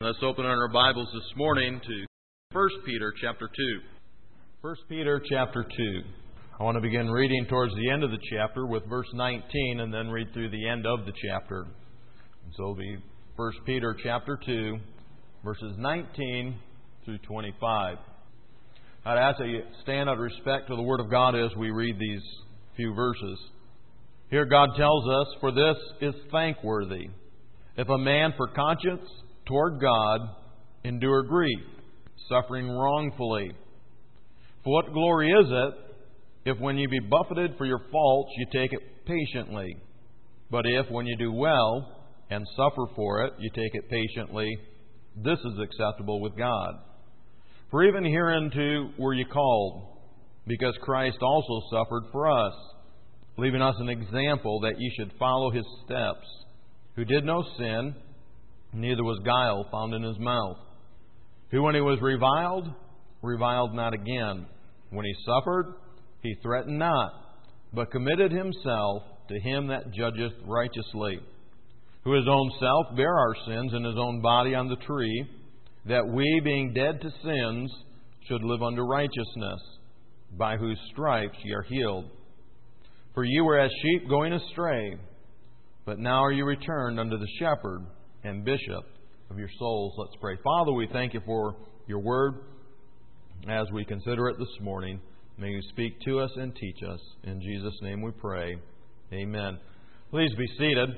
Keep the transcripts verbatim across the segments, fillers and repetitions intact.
Let's open our Bibles this morning to First Peter chapter two. First Peter chapter two. I want to begin reading towards the end of the chapter with verse nineteen and then read through the end of the chapter. And so it'll be First Peter chapter two, verses nineteen through twenty-five. I'd ask that you stand out of respect to the Word of God as we read these few verses. Here God tells us, "For this is thankworthy, if a man for conscience toward God endure grief, suffering wrongfully. For what glory is it, if when you be buffeted for your faults, you take it patiently? But if when you do well and suffer for it, you take it patiently, this is acceptable with God. For even hereunto were you called, because Christ also suffered for us, leaving us an example that ye should follow His steps, who did no sin, neither was guile found in His mouth, who when He was reviled, reviled not again. When He suffered, He threatened not, but committed Himself to Him that judgeth righteously, who His own self bare our sins in His own body on the tree, that we, being dead to sins, should live unto righteousness, by whose stripes ye are healed. For ye were as sheep going astray, but now are you returned unto the shepherd and bishop of your souls." Let's pray. Father, we thank You for Your Word. As we consider it this morning, may You speak to us and teach us. In Jesus' name we pray. Amen. Please be seated.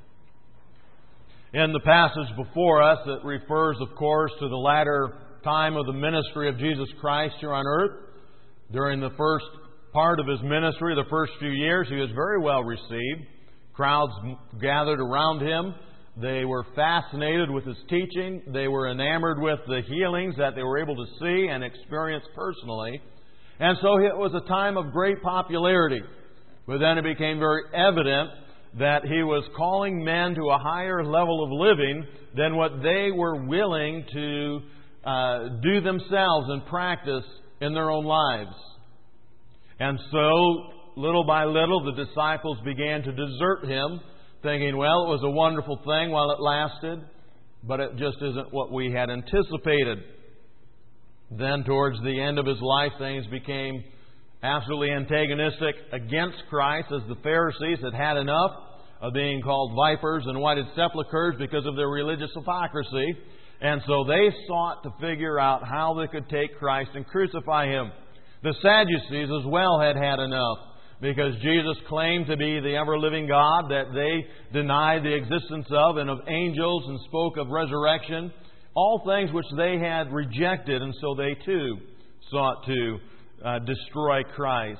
In the passage before us, it refers, of course, to the latter time of the ministry of Jesus Christ here on earth. During the first part of His ministry, the first few years, He was very well received. Crowds gathered around Him. They were fascinated with His teaching. They were enamored with the healings that they were able to see and experience personally. And so it was a time of great popularity. But then it became very evident that He was calling men to a higher level of living than what they were willing to uh, do themselves and practice in their own lives. And so, little by little, the disciples began to desert Him, thinking, well, it was a wonderful thing while it lasted, but it just isn't what we had anticipated. Then, towards the end of His life, things became absolutely antagonistic against Christ, as the Pharisees had had enough of being called vipers and whited sepulchres because of their religious hypocrisy. And so they sought to figure out how they could take Christ and crucify Him. The Sadducees as well had had enough, because Jesus claimed to be the ever-living God that they denied the existence of, and of angels, and spoke of resurrection. All things which they had rejected, and so they too sought to uh, destroy Christ.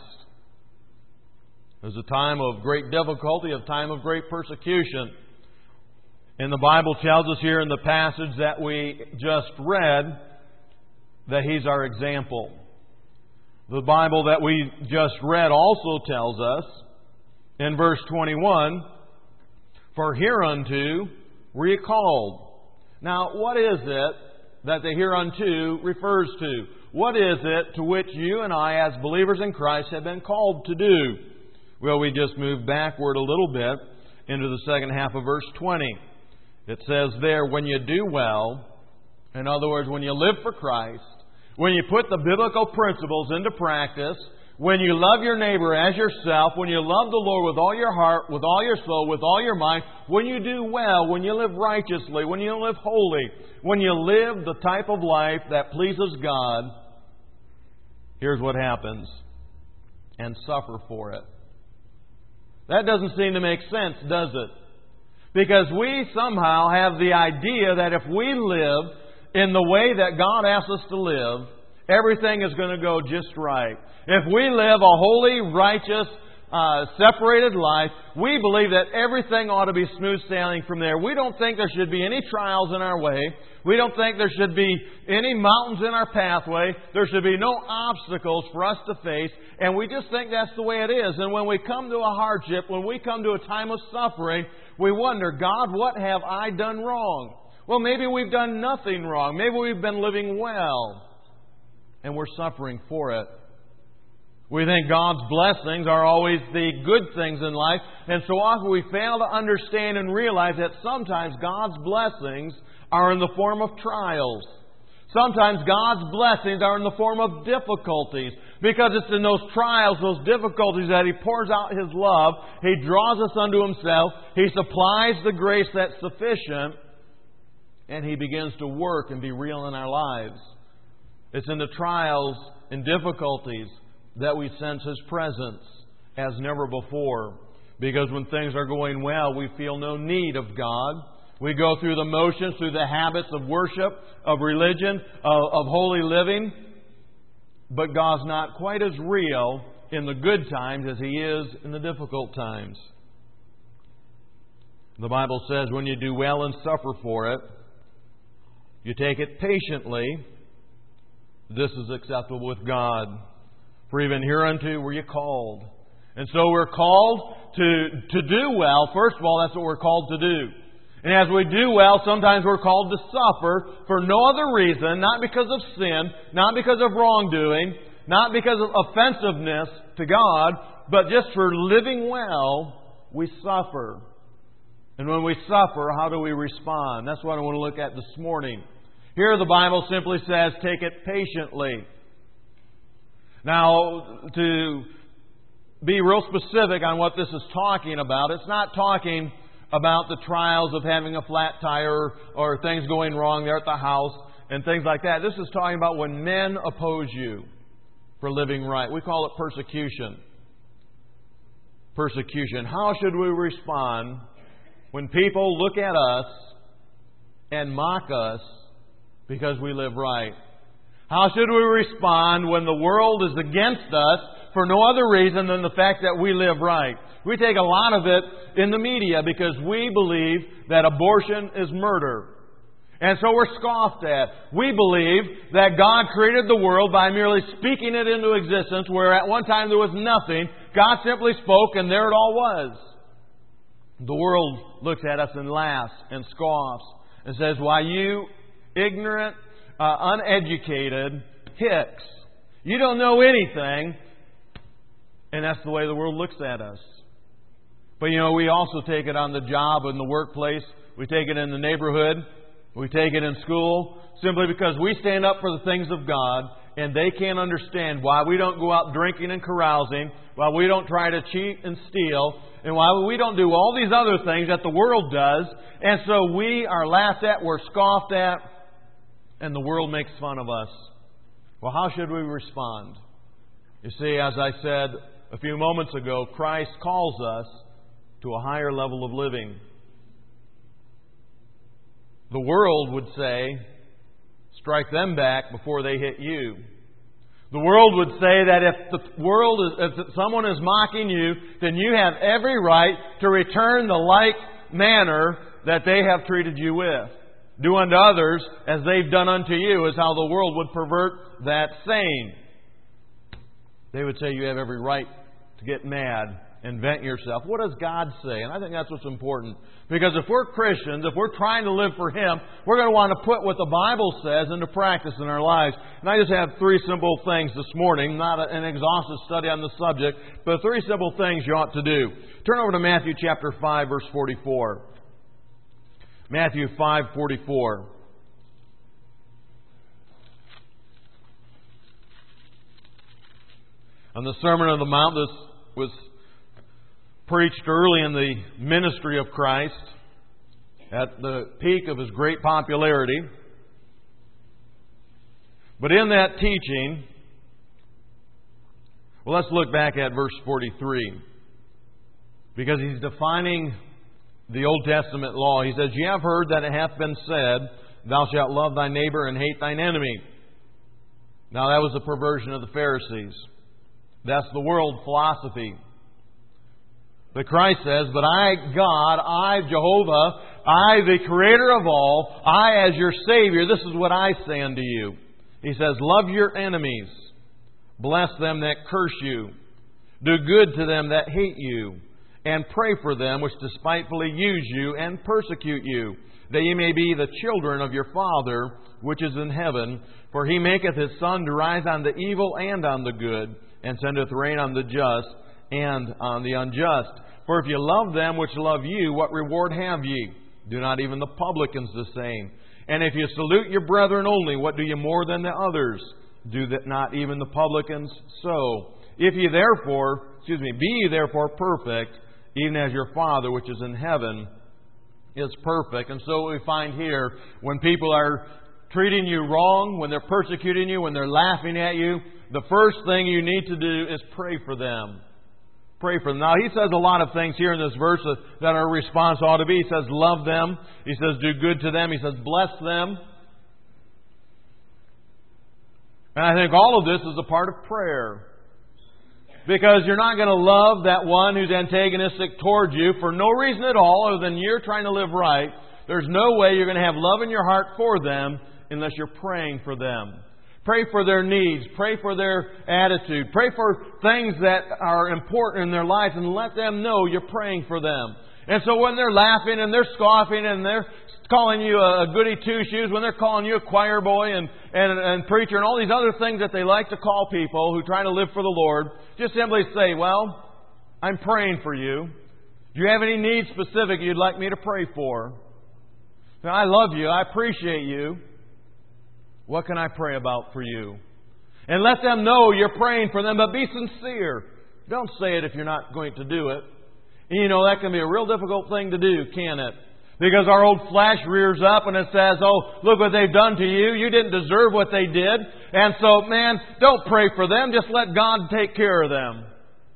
It was a time of great difficulty, a time of great persecution. And the Bible tells us here in the passage that we just read that He's our example. The Bible that we just read also tells us in verse twenty-one, "For hereunto were ye called." Now, what is it that the hereunto refers to? What is it to which you and I, as believers in Christ, have been called to do? Well, we just moved backward a little bit into the second half of verse twenty. It says there, when you do well, in other words, when you live for Christ, when you put the biblical principles into practice, when you love your neighbor as yourself, when you love the Lord with all your heart, with all your soul, with all your mind, when you do well, when you live righteously, when you live holy, when you live the type of life that pleases God, here's what happens. And suffer for it. That doesn't seem to make sense, does it? Because we somehow have the idea that if we live in the way that God asks us to live, everything is going to go just right. If we live a holy, righteous, uh, separated life, we believe that everything ought to be smooth sailing from there. We don't think there should be any trials in our way. We don't think there should be any mountains in our pathway. There should be no obstacles for us to face. And we just think that's the way it is. And when we come to a hardship, when we come to a time of suffering, we wonder, God, what have I done wrong? Well, maybe we've done nothing wrong. Maybe we've been living well, and we're suffering for it. We think God's blessings are always the good things in life, and so often we fail to understand and realize that sometimes God's blessings are in the form of trials. Sometimes God's blessings are in the form of difficulties, because it's in those trials, those difficulties, that He pours out His love. He draws us unto Himself. He supplies the grace that's sufficient, and He begins to work and be real in our lives. It's in the trials and difficulties that we sense His presence as never before. Because when things are going well, we feel no need of God. We go through the motions, through the habits of worship, of religion, of, of holy living. But God's not quite as real in the good times as He is in the difficult times. The Bible says when you do well and suffer for it, you take it patiently. This is acceptable with God. For even hereunto were you called. And so we're called to, to do well. First of all, that's what we're called to do. And as we do well, sometimes we're called to suffer for no other reason, not because of sin, not because of wrongdoing, not because of offensiveness to God, but just for living well, we suffer. And when we suffer, how do we respond? That's what I want to look at this morning. Here the Bible simply says, take it patiently. Now, to be real specific on what this is talking about, it's not talking about the trials of having a flat tire or things going wrong there at the house and things like that. This is talking about when men oppose you for living right. We call it persecution. Persecution. How should we respond when people look at us and mock us because we live right? How should we respond when the world is against us for no other reason than the fact that we live right? We take a lot of it in the media because we believe that abortion is murder. And so we're scoffed at. We believe that God created the world by merely speaking it into existence, where at one time there was nothing. God simply spoke and there it all was. The world looks at us and laughs and scoffs and says, "Why, you ignorant, uh, uneducated hicks. You don't know anything." And that's the way the world looks at us. But you know, we also take it on the job, in the workplace. We take it in the neighborhood. We take it in school. Simply because we stand up for the things of God, and they can't understand why we don't go out drinking and carousing, why we don't try to cheat and steal, and why we don't do all these other things that the world does. And so we are laughed at, we're scoffed at, and the world makes fun of us. Well, how should we respond? You see, as I said a few moments ago, Christ calls us to a higher level of living. The world would say, strike them back before they hit you. The world would say that if the world is, if someone is mocking you, then you have every right to return the like manner that they have treated you with. Do unto others as they've done unto you, is how the world would pervert that saying. They would say you have every right to get mad and vent yourself. What does God say? And I think that's what's important. Because if we're Christians, if we're trying to live for Him, we're going to want to put what the Bible says into practice in our lives. And I just have three simple things this morning, not an exhaustive study on the subject, but three simple things you ought to do. Turn over to Matthew chapter five, verse forty-four. Matthew five, forty-four. On the Sermon on the Mount, this was preached early in the ministry of Christ, at the peak of His great popularity. But in that teaching, well, let's look back at verse forty-three. Because He's defining the Old Testament law. He says, "Ye have heard that it hath been said, Thou shalt love thy neighbor and hate thine enemy." Now that was a perversion of the Pharisees. That's the world philosophy. But Christ says, "But I, God, I, Jehovah, I, the Creator of all, I, as your Savior, this is what I say unto you." He says, "Love your enemies. Bless them that curse you. Do good to them that hate you. And pray for them which despitefully use you and persecute you, that ye may be the children of your Father which is in heaven. For He maketh His sun to rise on the evil and on the good, and sendeth rain on the just and on the unjust. For if ye love them which love you, what reward have ye? Do not even the publicans the same? And if ye salute your brethren only, what do ye more than the others? Do that not even the publicans so? If ye therefore, excuse me, be ye therefore perfect, even as your Father which is in heaven is perfect. And so what we find here, when people are treating you wrong, when they're persecuting you, when they're laughing at you, the first thing you need to do is pray for them. Pray for them. Now, he says a lot of things here in this verse that our response ought to be. He says, love them. He says, do good to them. He says, bless them. And I think all of this is a part of prayer. Because you're not going to love that one who's antagonistic towards you for no reason at all other than you're trying to live right. There's no way you're going to have love in your heart for them unless you're praying for them. Pray for their needs. Pray for their attitude. Pray for things that are important in their life and let them know you're praying for them. And so when they're laughing and they're scoffing and they're calling you a goody two-shoes, when they're calling you a choir boy and, and, and preacher and all these other things that they like to call people who try to live for the Lord, just simply say, well, I'm praying for you. Do you have any needs specific you'd like me to pray for? I love you. I appreciate you. What can I pray about for you? And let them know you're praying for them, but be sincere. Don't say it if you're not going to do it. And you know, that can be a real difficult thing to do, can it? Because our old flesh rears up and it says, oh, look what they've done to you. You didn't deserve what they did. And so, man, don't pray for them. Just let God take care of them.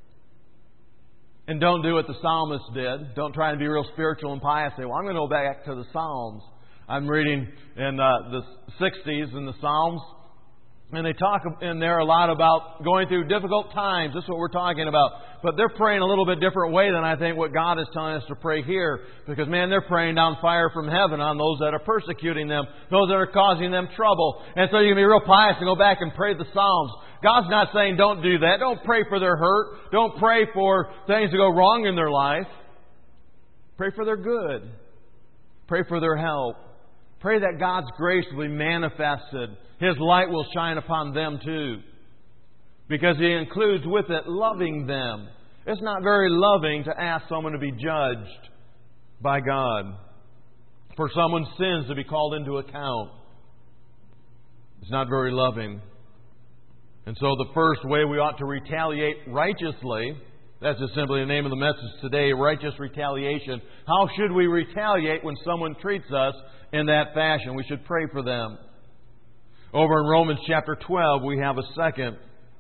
And don't do what the psalmist did. Don't try to be real spiritual and pious. Say, well, I'm going to go back to the Psalms. I'm reading in uh, the sixties in the Psalms. And they talk in there a lot about going through difficult times. That's what we're talking about. But they're praying a little bit different way than I think what God is telling us to pray here. Because, man, they're praying down fire from heaven on those that are persecuting them, those that are causing them trouble. And so you can be real pious and go back and pray the Psalms. God's not saying don't do that. Don't pray for their hurt. Don't pray for things to go wrong in their life. Pray for their good. Pray for their help. Pray that God's grace will be manifested. His light will shine upon them too. Because He includes with it loving them. It's not very loving to ask someone to be judged by God. For someone's sins to be called into account. It's not very loving. And so the first way we ought to retaliate righteously, that's just simply the name of the message today, righteous retaliation. How should we retaliate when someone treats us in that fashion? We should pray for them. Over in Romans chapter twelve, we have a second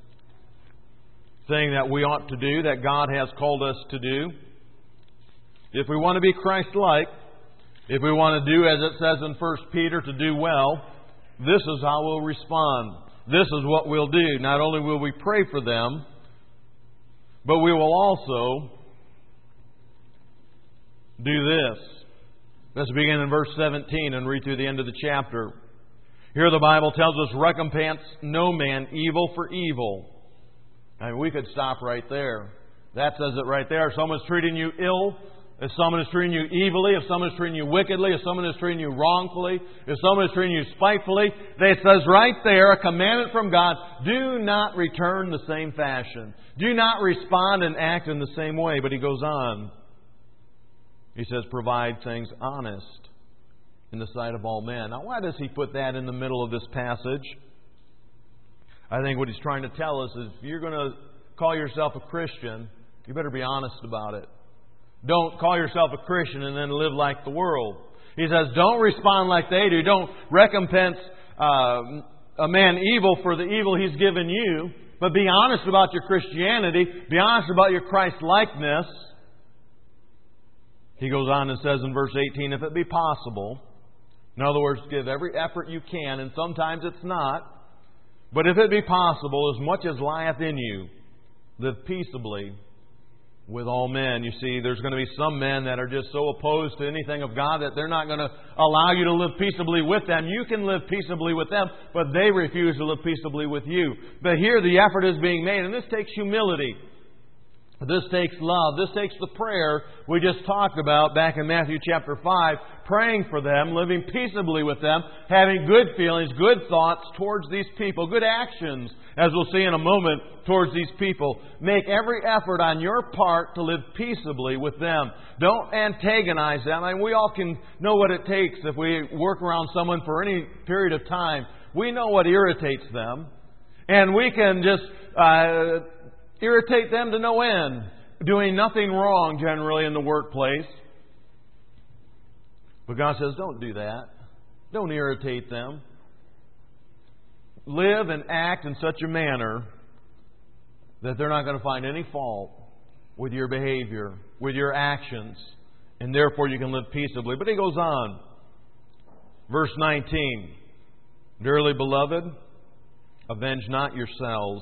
thing that we ought to do, that God has called us to do. If we want to be Christ-like, if we want to do, as it says in First Peter, to do well, this is how we'll respond. This is what we'll do. Not only will we pray for them, but we will also do this. Let's begin in verse seventeen and read through the end of the chapter. Here the Bible tells us, recompense no man evil for evil. I mean, we could stop right there. That says it right there. If someone's treating you ill, if someone is treating you evilly, if someone is treating you wickedly, if someone is treating you wrongfully, if someone is treating you spitefully, it says right there, a commandment from God, do not return the same fashion. Do not respond and act in the same way. But he goes on. He says, provide things honest in the sight of all men. Now, why does he put that in the middle of this passage? I think what he's trying to tell us is, if you're going to call yourself a Christian, you better be honest about it. Don't call yourself a Christian and then live like the world. He says, don't respond like they do. Don't recompense uh, a man evil for the evil he's given you. But be honest about your Christianity. Be honest about your Christ-likeness. He goes on and says in verse eighteen, if it be possible, in other words, give every effort you can, and sometimes it's not, but if it be possible, as much as lieth in you, live peaceably with all men. You see, there's going to be some men that are just so opposed to anything of God that they're not going to allow you to live peaceably with them. You can live peaceably with them, but they refuse to live peaceably with you. But here the effort is being made, and this takes humility. This takes love. This takes the prayer we just talked about back in Matthew chapter five, praying for them, living peaceably with them, having good feelings, good thoughts towards these people, good actions, as we'll see in a moment, towards these people. Make every effort on your part to live peaceably with them. Don't antagonize them. I mean, we all can know what it takes if we work around someone for any period of time. We know what irritates them. And we can just uh, irritate them to no end, doing nothing wrong generally in the workplace. But God says, don't do that. Don't irritate them. Live and act in such a manner that they're not going to find any fault with your behavior, with your actions, and therefore you can live peaceably. But He goes on. Verse nineteen, Dearly beloved, avenge not yourselves,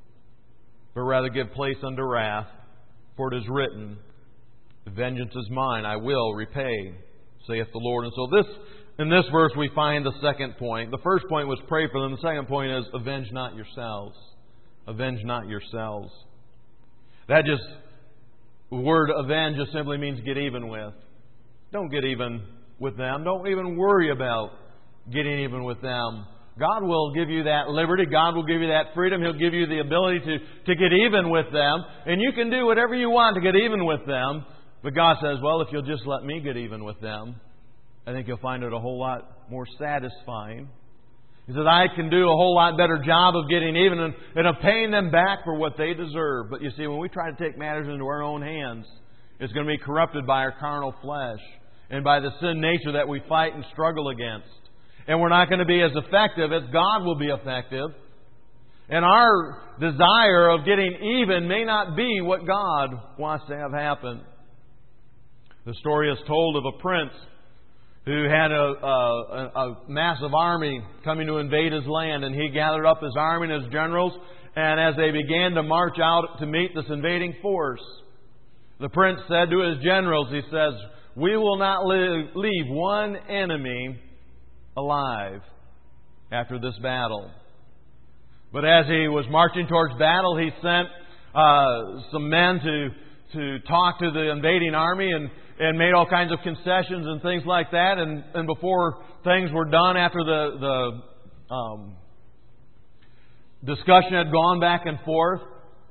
but rather give place unto wrath, for it is written, Vengeance is mine, I will repay, saith the Lord. And so this, in this verse we find the second point. The first point was pray for them. The second point is avenge not yourselves. Avenge not yourselves. That just, the word avenge just simply means get even with. Don't get even with them. Don't even worry about getting even with them. God will give you that liberty. God will give you that freedom. He'll give you the ability to, to get even with them. And you can do whatever you want to get even with them. But God says, well, if you'll just let me get even with them, I think you'll find it a whole lot more satisfying. He says, I can do a whole lot better job of getting even and, and of paying them back for what they deserve. But you see, when we try to take matters into our own hands, it's going to be corrupted by our carnal flesh and by the sin nature that we fight and struggle against. And we're not going to be as effective as God will be effective. And our desire of getting even may not be what God wants to have happen. The story is told of a prince who had a, a, a massive army coming to invade his land. And he gathered up his army and his generals. And as they began to march out to meet this invading force, the prince said to his generals, he says, we will not leave one enemy alive after this battle. But as he was marching towards battle, he sent uh, some men to to talk to the invading army and, and made all kinds of concessions and things like that. And, and before things were done, after the, the um, discussion had gone back and forth,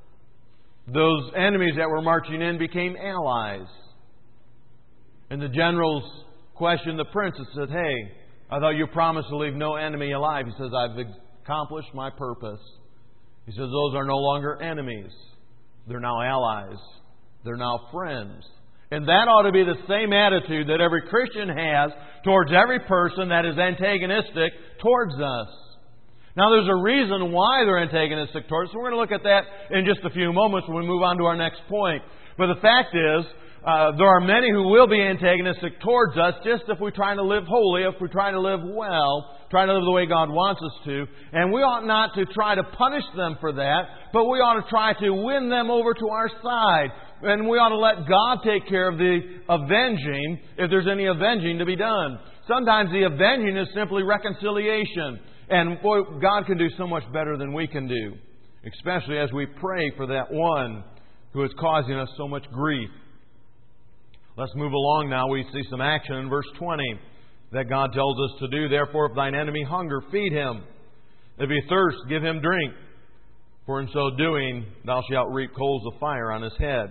those enemies that were marching in became allies. And the generals questioned the prince and said, hey, I thought you promised to leave no enemy alive. He says, I've accomplished my purpose. He says, those are no longer enemies. They're now allies. They're now friends. And that ought to be the same attitude that every Christian has towards every person that is antagonistic towards us. Now, there's a reason why they're antagonistic towards us. We're going to look at that in just a few moments when we move on to our next point. But the fact is, Uh, there are many who will be antagonistic towards us just if we're trying to live holy, if we're trying to live well, trying to live the way God wants us to. And we ought not to try to punish them for that, but we ought to try to win them over to our side. And we ought to let God take care of the avenging, if there's any avenging to be done. Sometimes the avenging is simply reconciliation. And boy, God can do so much better than we can do, especially as we pray for that one who is causing us so much grief. Let's move along now. We see some action in verse twenty that God tells us to do. Therefore, if thine enemy hunger, feed him. If he thirst, give him drink. For in so doing, thou shalt reap coals of fire on his head.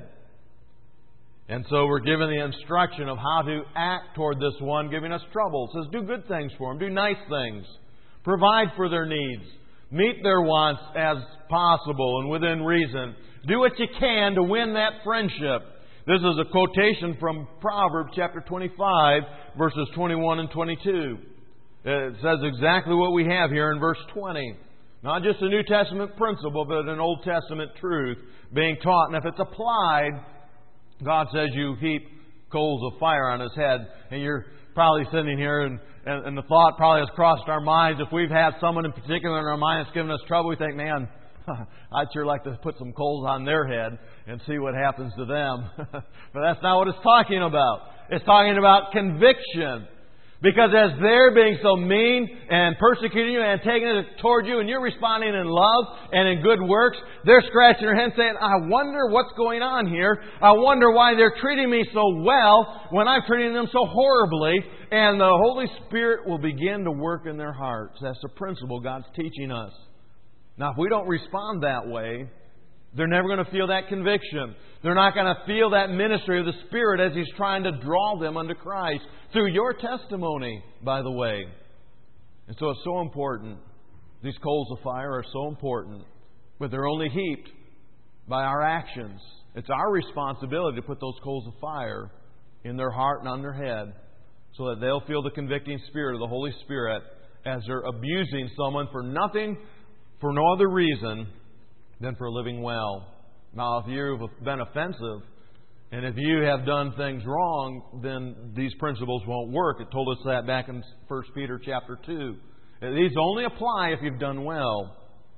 And so we're given the instruction of how to act toward this one giving us trouble. It says, do good things for him. Do nice things. Provide for their needs. Meet their wants as possible and within reason. Do what you can to win that friendship. This is a quotation from Proverbs chapter twenty-five, verses twenty-one and twenty-two. It says exactly what we have here in verse twenty. Not just a New Testament principle, but an Old Testament truth being taught. And if it's applied, God says you heap coals of fire on his head. And you're probably sitting here and, and, and the thought probably has crossed our minds. If we've had someone in particular in our mind that's given us trouble, we think, man, I'd sure like to put some coals on their head and see what happens to them. But that's not what it's talking about. It's talking about conviction. Because as they're being so mean and persecuting you and taking it toward you and you're responding in love and in good works, they're scratching their head saying, I wonder what's going on here. I wonder why they're treating me so well when I'm treating them so horribly. And the Holy Spirit will begin to work in their hearts. That's the principle God's teaching us. Now, if we don't respond that way, they're never going to feel that conviction. They're not going to feel that ministry of the Spirit as He's trying to draw them unto Christ. Through your testimony, by the way. And so it's so important. These coals of fire are so important. But they're only heaped by our actions. It's our responsibility to put those coals of fire in their heart and on their head, so that they'll feel the convicting Spirit of the Holy Spirit as they're abusing someone for nothing, for no other reason than for living well. Now, if you've been offensive, and if you have done things wrong, then these principles won't work. It told us that back in First Peter chapter two. These only apply if you've done well.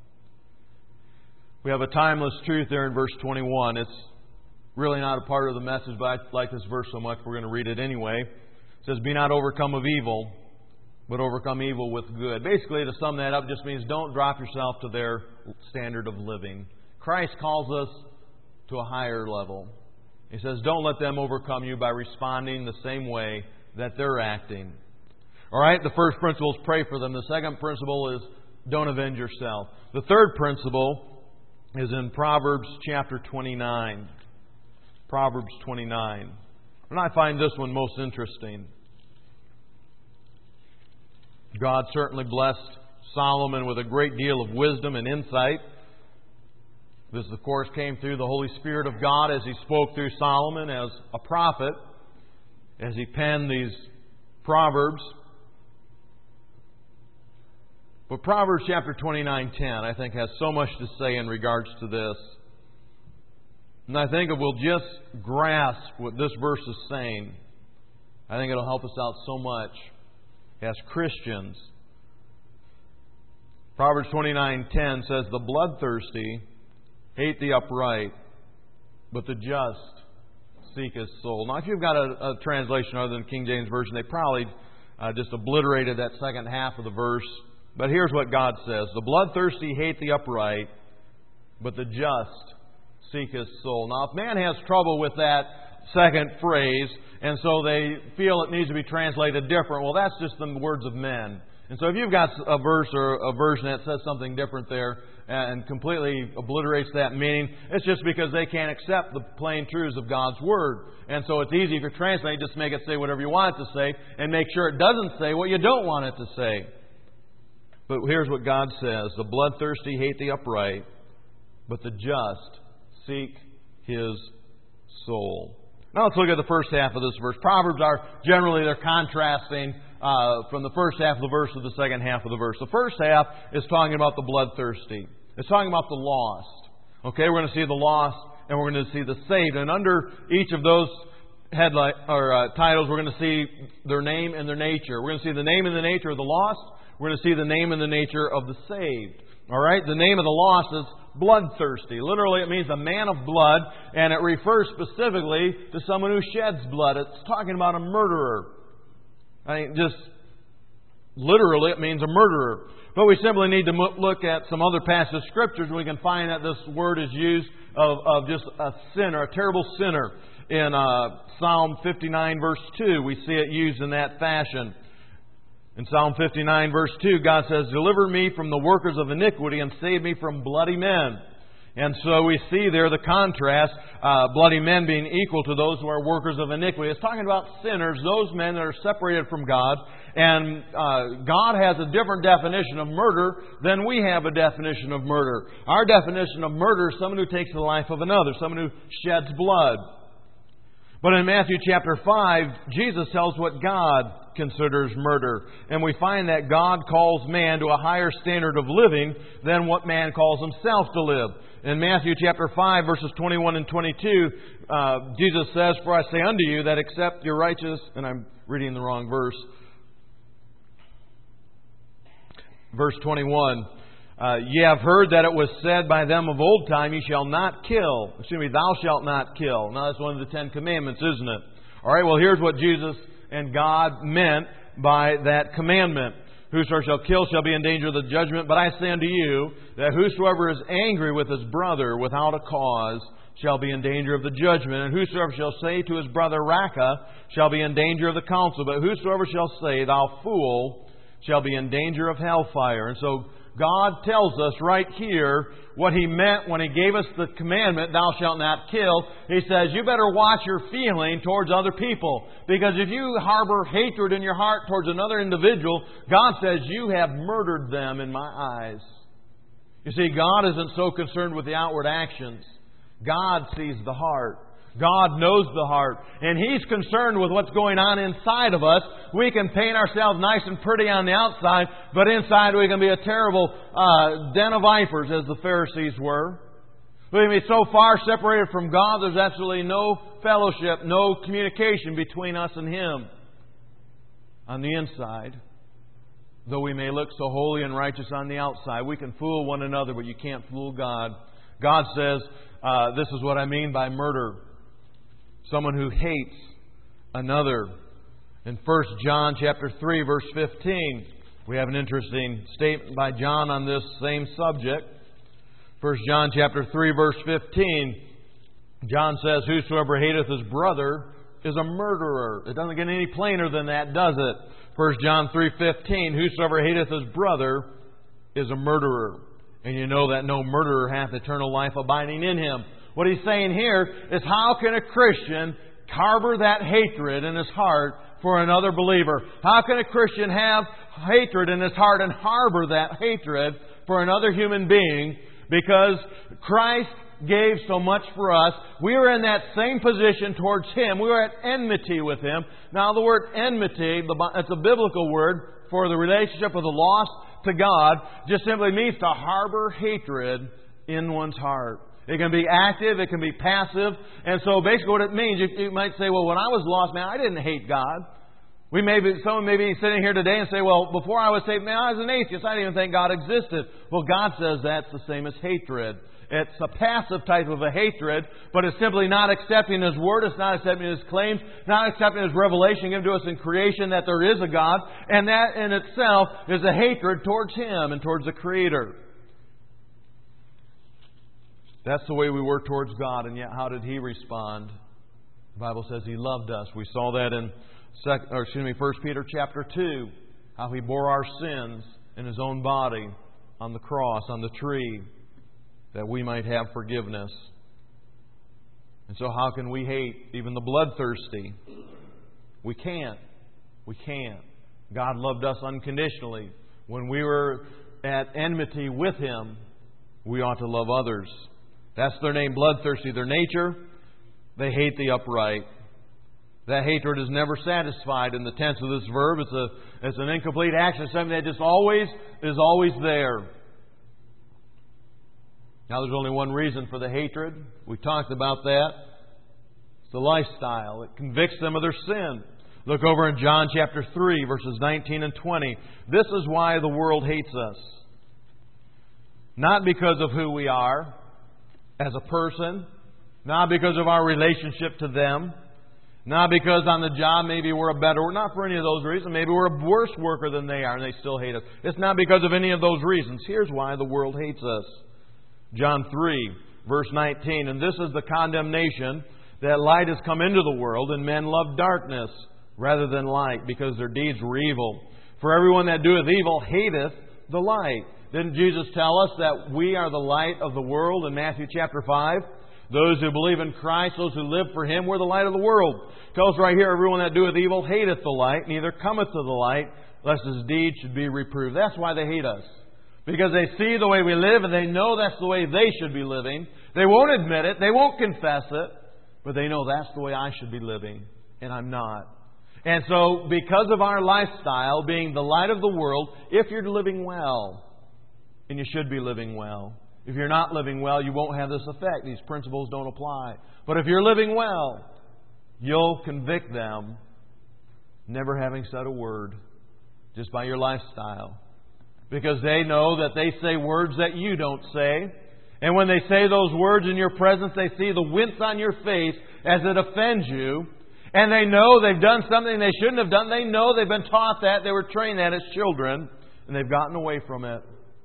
We have a timeless truth there in verse twenty-one. It's really not a part of the message, but I like this verse so much we're going to read it anyway. It says, be not overcome of evil, but overcome evil with good. Basically, to sum that up, just means don't drop yourself to their standard of living. Christ calls us to a higher level. He says, don't let them overcome you by responding the same way that they're acting. All right, the first principle is pray for them. The second principle is don't avenge yourself. The third principle is in Proverbs chapter twenty-nine. Proverbs twenty-nine. And I find this one most interesting. God certainly blessed Solomon with a great deal of wisdom and insight. This, of course, came through the Holy Spirit of God as He spoke through Solomon as a prophet, as he penned these Proverbs. But Proverbs chapter twenty-nine ten, I think, has so much to say in regards to this. And I think if we'll just grasp what this verse is saying, I think it'll help us out so much as Christians. Proverbs twenty-nine ten says, the bloodthirsty hate the upright, but the just seek his soul. Now, if you've got a, a translation other than King James Version, they probably uh, just obliterated that second half of the verse. But here's what God says. The bloodthirsty hate the upright, but the just seek his soul. Now, if man has trouble with that second phrase, and so they feel it needs to be translated different, well, that's just the words of men. And so if you've got a verse or a version that says something different there and completely obliterates that meaning, it's just because they can't accept the plain truths of God's Word. And so it's easy if you translate, just make it say whatever you want it to say and make sure it doesn't say what you don't want it to say. But here's what God says. The bloodthirsty hate the upright, but the just seek his soul. Now let's look at the first half of this verse. Proverbs are generally, they're contrasting uh, from the first half of the verse to the second half of the verse. The first half is talking about the bloodthirsty. It's talking about the lost. Okay, we're going to see the lost and we're going to see the saved. And under each of those headline or uh, titles, we're going to see their name and their nature. We're going to see the name and the nature of the lost. We're going to see the name and the nature of the saved. All right, the name of the lost is bloodthirsty. Literally, it means a man of blood, and it refers specifically to someone who sheds blood. It's talking about a murderer. I mean, just literally, it means a murderer. But we simply need to look at some other passage of Scriptures, and we can find that this word is used of, of just a sinner, a terrible sinner. In uh, Psalm fifty-nine, verse two, we see it used in that fashion. In Psalm fifty-nine, verse two, God says, deliver me from the workers of iniquity and save me from bloody men. And so we see there the contrast, uh, bloody men being equal to those who are workers of iniquity. It's talking about sinners, those men that are separated from God. And uh, God has a different definition of murder than we have a definition of murder. Our definition of murder is someone who takes the life of another, someone who sheds blood. But in Matthew chapter five, Jesus tells what God considers murder. And we find that God calls man to a higher standard of living than what man calls himself to live. In Matthew chapter five, verses twenty-one and twenty-two, uh, Jesus says, for I say unto you that except your righteous... And I'm reading the wrong verse. Verse twenty-one. Uh, ye have heard that it was said by them of old time, ye shall not kill. Excuse me, thou shalt not kill. Now that's one of the Ten Commandments, isn't it? All right, well, here's what Jesus and God meant by that commandment. Whosoever shall kill shall be in danger of the judgment. But I say unto you that whosoever is angry with his brother without a cause shall be in danger of the judgment. And whosoever shall say to his brother, Raca, shall be in danger of the council. But whosoever shall say, Thou fool, shall be in danger of hellfire. And so God tells us right here what He meant when He gave us the commandment, Thou shalt not kill. He says, you better watch your feeling towards other people. Because if you harbor hatred in your heart towards another individual, God says, you have murdered them in my eyes. You see, God isn't so concerned with the outward actions. God sees the heart. God knows the heart. And He's concerned with what's going on inside of us. We can paint ourselves nice and pretty on the outside, but inside we can be a terrible uh, den of vipers, as the Pharisees were. We can be so far separated from God, there's absolutely no fellowship, no communication between us and Him. On the inside, though we may look so holy and righteous on the outside, we can fool one another, but you can't fool God. God says, uh, this is what I mean by murder. Someone who hates another. In First John chapter three, verse fifteen, we have an interesting statement by John on this same subject. First John chapter three, verse fifteen, John says, Whosoever hateth his brother is a murderer. It doesn't get any plainer than that, does it? First John three fifteen, Whosoever hateth his brother is a murderer. And you know that no murderer hath eternal life abiding in him. What he's saying here is, how can a Christian harbor that hatred in his heart for another believer? How can a Christian have hatred in his heart and harbor that hatred for another human being? Because Christ gave so much for us. We were in that same position towards Him. We were at enmity with Him. Now the word enmity, it's a biblical word for the relationship of the lost to God, just simply means to harbor hatred in one's heart. It can be active, it can be passive. And so basically what it means, you, you might say, well, when I was lost, man, I didn't hate God. We may be, someone may be sitting here today and say, well, before I was saved, man, I was an atheist. I didn't even think God existed. Well, God says that's the same as hatred. It's a passive type of a hatred, but it's simply not accepting His Word. It's not accepting His claims, not accepting His revelation given to us in creation that there is a God. And that in itself is a hatred towards Him and towards the Creator. That's the way we were towards God, and yet how did He respond? The Bible says He loved us. We saw that in second, or excuse me, First Peter chapter two, how He bore our sins in His own body on the cross, on the tree, that we might have forgiveness. And so how can we hate even the bloodthirsty? We can't. We can't. God loved us unconditionally. When we were at enmity with Him, we ought to love others. That's their name, bloodthirsty. Their nature, they hate the upright. That hatred is never satisfied in the tense of this verb. It's a it's an incomplete action, something that just always is always there. Now there's only one reason for the hatred. We talked about that. It's the lifestyle. It convicts them of their sin. Look over in John chapter three, verses nineteen and twenty. This is why the world hates us. Not because of who we are as a person, not because of our relationship to them, not because on the job maybe we're a better, not for any of those reasons. Maybe we're a worse worker than they are and they still hate us. It's not because of any of those reasons. Here's why the world hates us. John three, verse nineteen, and this is the condemnation, that light has come into the world, and men love darkness rather than light, because their deeds were evil. For everyone that doeth evil hateth the light. Didn't Jesus tell us that we are the light of the world in Matthew chapter five? Those who believe in Christ, those who live for Him, we're the light of the world. It tells right here, everyone that doeth evil hateth the light, neither cometh to the light, lest his deeds should be reproved. That's why they hate us. Because they see the way we live and they know that's the way they should be living. They won't admit it, they won't confess it, but they know that's the way I should be living, and I'm not. And so, because of our lifestyle being the light of the world, if you're living well, and you should be living well. If you're not living well, you won't have this effect. These principles don't apply. But if you're living well, you'll convict them, never having said a word, just by your lifestyle. Because they know that they say words that you don't say. And when they say those words in your presence, they see the wince on your face as it offends you. And they know they've done something they shouldn't have done. They know they've been taught that. They were trained that as children. And they've gotten away from it.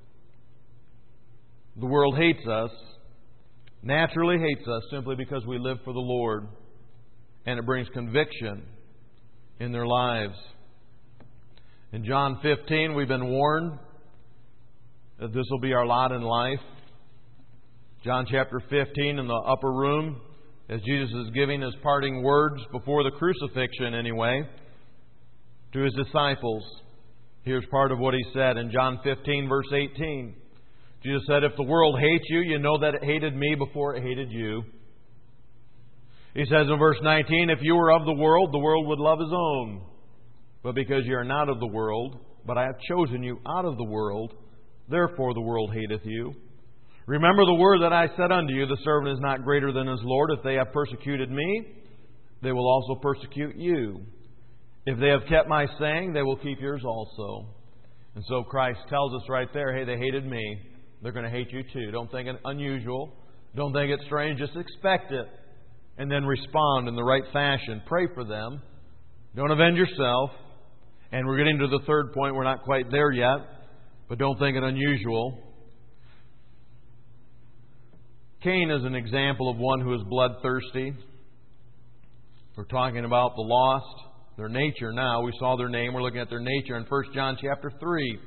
The world hates us. Naturally hates us simply because we live for the Lord. And it brings conviction in their lives. In John fifteen, we've been warned that this will be our lot in life. John chapter fifteen, in the upper room, as Jesus is giving His parting words before the crucifixion anyway, to His disciples. Here's part of what He said in John fifteen, verse eighteen. Jesus said, "If the world hates you, you know that it hated me before it hated you." He says in verse nineteen, "If you were of the world, the world would love His own. But because you are not of the world, but I have chosen you out of the world, therefore the world hateth you. Remember the word that I said unto you, the servant is not greater than his Lord. If they have persecuted me, they will also persecute you. If they have kept my saying, they will keep yours also." And so Christ tells us right there, hey, they hated me. They're going to hate you too. Don't think it unusual. Don't think it strange. Just expect it. And then respond in the right fashion. Pray for them. Don't avenge yourself. And we're getting to the third point. We're not quite there yet. But don't think it unusual. Cain is an example of one who is bloodthirsty. We're talking about the lost, their nature now. We saw their name. We're looking at their nature in First John chapter three,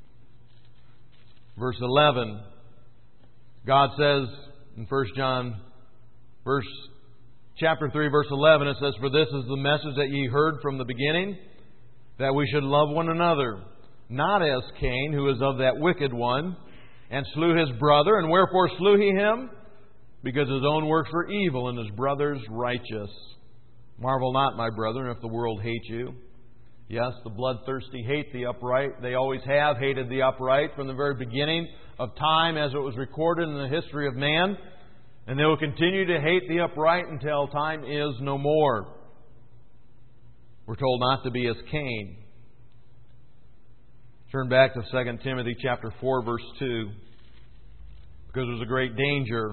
verse eleven. God says in First John verse chapter three, verse eleven, it says, "For this is the message that ye heard from the beginning, that we should love one another, not as Cain, who is of that wicked one, and slew his brother. And wherefore slew he him? Because his own works were evil, and his brother's righteous. Marvel not, my brethren, if the world hate you." Yes, the bloodthirsty hate the upright. They always have hated the upright from the very beginning of time, as it was recorded in the history of man. And they will continue to hate the upright until time is no more. We're told not to be as Cain. Turn back to Second Timothy chapter four, verse two. Because there's a great danger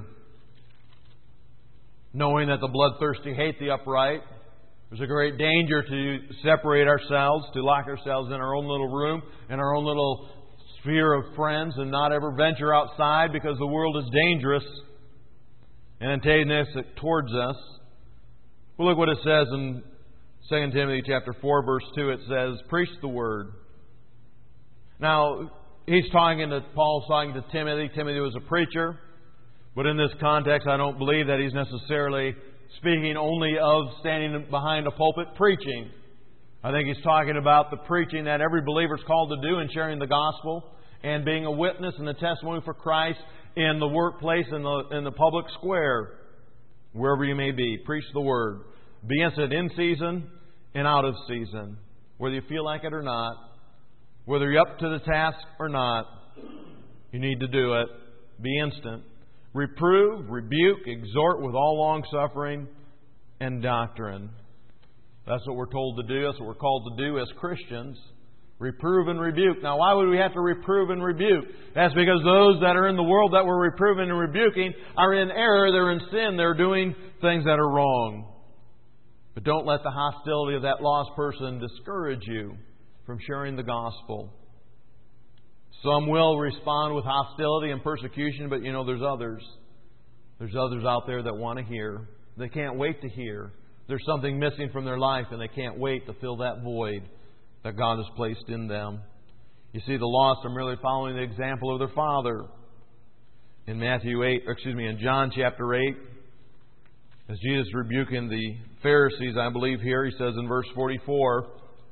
knowing that the bloodthirsty hate the upright. There's a great danger to separate ourselves, to lock ourselves in our own little room, in our own little sphere of friends, and not ever venture outside, because the world is dangerous and antagonistic towards us. Well, look what it says in Second Timothy chapter four, verse two. It says, "Preach the word." Now, he's talking to Paul's talking to Timothy. Timothy was a preacher. But in this context, I don't believe that he's necessarily speaking only of standing behind a pulpit preaching. I think he's talking about the preaching that every believer is called to do in sharing the gospel and being a witness and a testimony for Christ in the workplace, in the, in the public square, wherever you may be. Preach the word. Be instant in season and out of season, whether you feel like it or not, whether you're up to the task or not. You need to do it. Be instant. Reprove, rebuke, exhort with all long-suffering and doctrine. That's what we're told to do. That's what we're called to do as Christians. Reprove and rebuke. Now, why would we have to reprove and rebuke? That's because those that are in the world that we're reproving and rebuking are in error, they're in sin, they're doing things that are wrong. But don't let the hostility of that lost person discourage you from sharing the gospel. Some will respond with hostility and persecution, but you know, there's others. There's others out there that want to hear. They can't wait to hear. There's something missing from their life, and they can't wait to fill that void that God has placed in them. You see, the lost are merely following the example of their Father. In Matthew eight, or excuse me, in John chapter eight, as Jesus is rebuking the Pharisees, I believe here, He says in verse forty-four,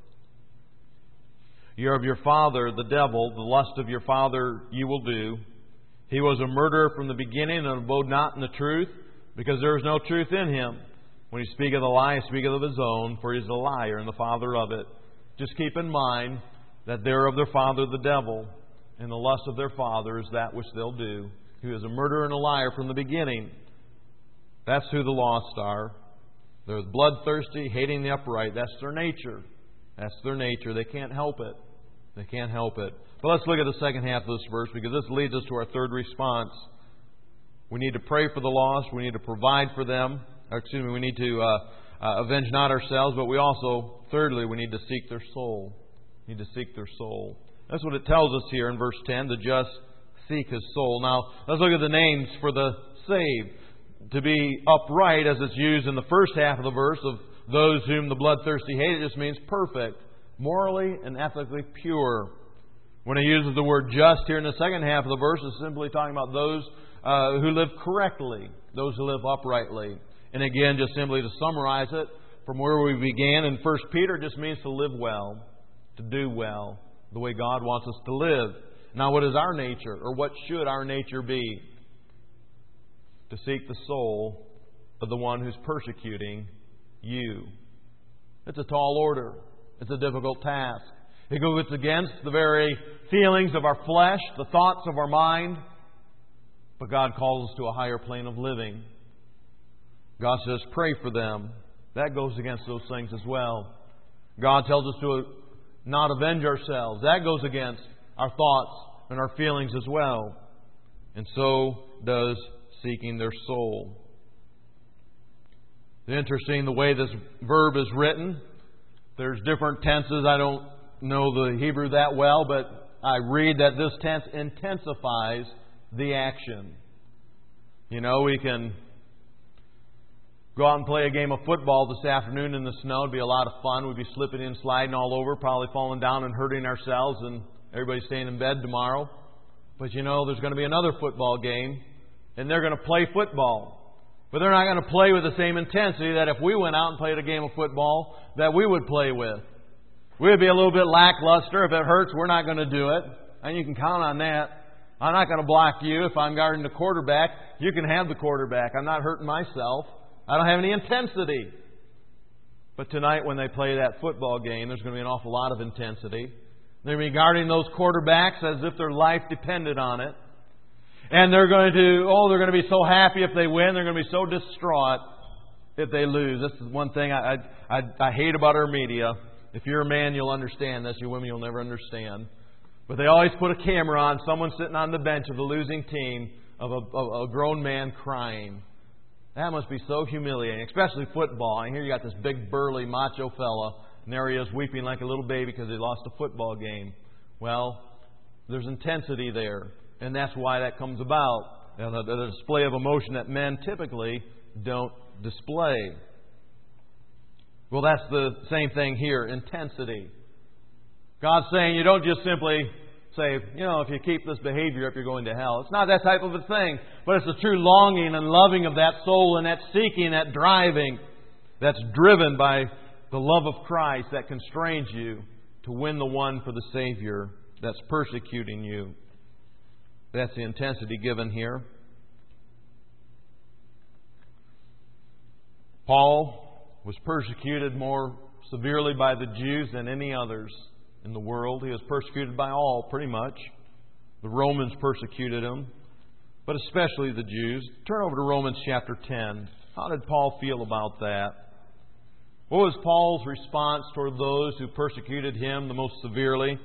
"You are of your father, the devil. The lust of your father you will do. He was a murderer from the beginning and abode not in the truth, because there is no truth in him. When he speaketh a lie, he speaketh of his own, for he is a liar and the father of it." Just keep in mind that they're of their father, the devil, and the lust of their father is that which they'll do. He is a murderer and a liar from the beginning. That's who the lost are. They're bloodthirsty, hating the upright. That's their nature. That's their nature. They can't help it. They can't help it. But let's look at the second half of this verse, because this leads us to our third response. We need to pray for the lost. We need to provide for them. Or excuse me, we need to uh, uh, avenge not ourselves, but we also, thirdly, we need to seek their soul. We need to seek their soul. That's what it tells us here in verse ten. The just seek his soul. Now, let's look at the names for the saved. To be upright, as it's used in the first half of the verse, of those whom the bloodthirsty hate, it just means perfect, morally and ethically pure. When it uses the word just here in the second half of the verse, it's simply talking about those uh, who live correctly, those who live uprightly. And again, just simply to summarize it, from where we began in First Peter, it just means to live well, to do well, the way God wants us to live. Now, what is our nature, or what should our nature be? To seek the soul of the one who's persecuting you. It's a tall order. It's a difficult task. It goes against the very feelings of our flesh, the thoughts of our mind. But God calls us to a higher plane of living. God says, pray for them. That goes against those things as well. God tells us to not avenge ourselves. That goes against our thoughts and our feelings as well. And so does seeking their soul. It's interesting the way this verb is written. There's different tenses. I don't know the Hebrew that well, but I read that this tense intensifies the action. You know, we can go out and play a game of football this afternoon in the snow. It'd be a lot of fun. We'd be slipping and sliding all over, probably falling down and hurting ourselves, and everybody staying in bed tomorrow. But you know, there's going to be another football game, and they're going to play football. But they're not going to play with the same intensity that if we went out and played a game of football that we would play with. We'd be a little bit lackluster. If it hurts, we're not going to do it. And you can count on that. I'm not going to block you. If I'm guarding the quarterback, you can have the quarterback. I'm not hurting myself. I don't have any intensity. But tonight when they play that football game, there's going to be an awful lot of intensity. They're going to be guarding those quarterbacks as if their life depended on it. And they're going to, oh, they're going to be so happy if they win. They're going to be so distraught if they lose. This is one thing I, I, I hate about our media. If you're a man, you'll understand this. You women, you'll never understand. But they always put a camera on someone sitting on the bench of the losing team of a, of a grown man crying. That must be so humiliating, especially football. And here you got this big, burly, macho fella, and there he is weeping like a little baby because he lost a football game. Well, there's intensity there. And that's why that comes about. You know, the, the display of emotion that men typically don't display. Well, that's the same thing here, intensity. God's saying you don't just simply say, you know, if you keep this behavior up, you're going to hell. It's not that type of a thing. But it's the true longing and loving of that soul and that seeking, that driving that's driven by the love of Christ that constrains you to win the one for the Savior that's persecuting you. That's the intensity given here. Paul was persecuted more severely by the Jews than any others in the world. He was persecuted by all, pretty much. The Romans persecuted him, but especially the Jews. Turn over to Romans chapter ten. How did Paul feel about that? What was Paul's response toward those who persecuted him the most severely?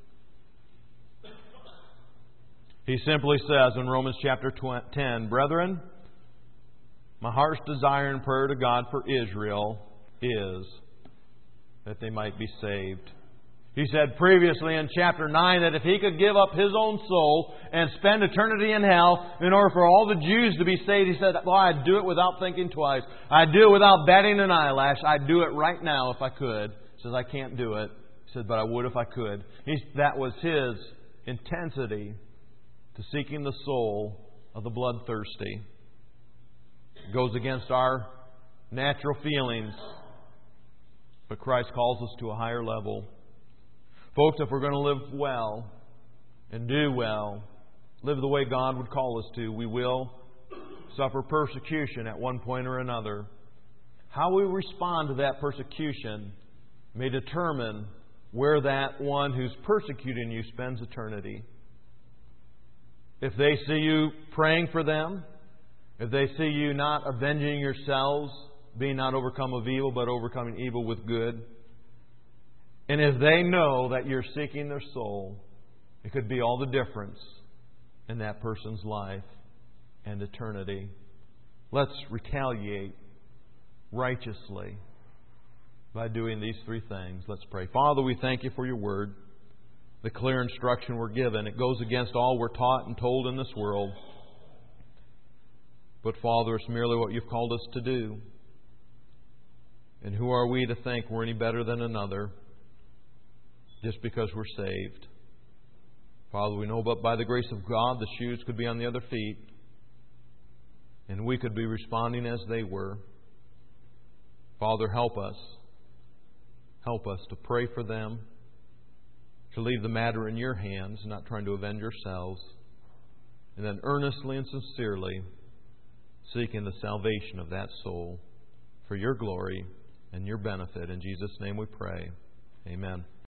He simply says in Romans chapter ten, Brethren, my heart's desire and prayer to God for Israel is that they might be saved. He said previously in chapter nine that if he could give up his own soul and spend eternity in hell in order for all the Jews to be saved, he said, well, I'd do it without thinking twice. I'd do it without batting an eyelash. I'd do it right now if I could. He says, I can't do it. He said, but I would if I could. He, that was his intensity to seeking the soul of the bloodthirsty. It goes against our natural feelings, but Christ calls us to a higher level. Folks, if we're going to live well and do well, live the way God would call us to, we will suffer persecution at one point or another. How we respond to that persecution may determine where that one who's persecuting you spends eternity. If they see you praying for them, if they see you not avenging yourselves, being not overcome of evil, but overcoming evil with good, and if they know that you're seeking their soul, it could be all the difference in that person's life and eternity. Let's retaliate righteously by doing these three things. Let's pray. Father, we thank You for Your Word, the clear instruction we're given. It goes against all we're taught and told in this world. But Father, it's merely what You've called us to do. And who are we to think we're any better than another just because we're saved? Father, we know but by the grace of God the shoes could be on the other feet and we could be responding as they were. Father, help us. Help us to pray for them, to leave the matter in Your hands, not trying to avenge ourselves, and then earnestly and sincerely seeking the salvation of that soul for Your glory and Your benefit. In Jesus' name we pray. Amen.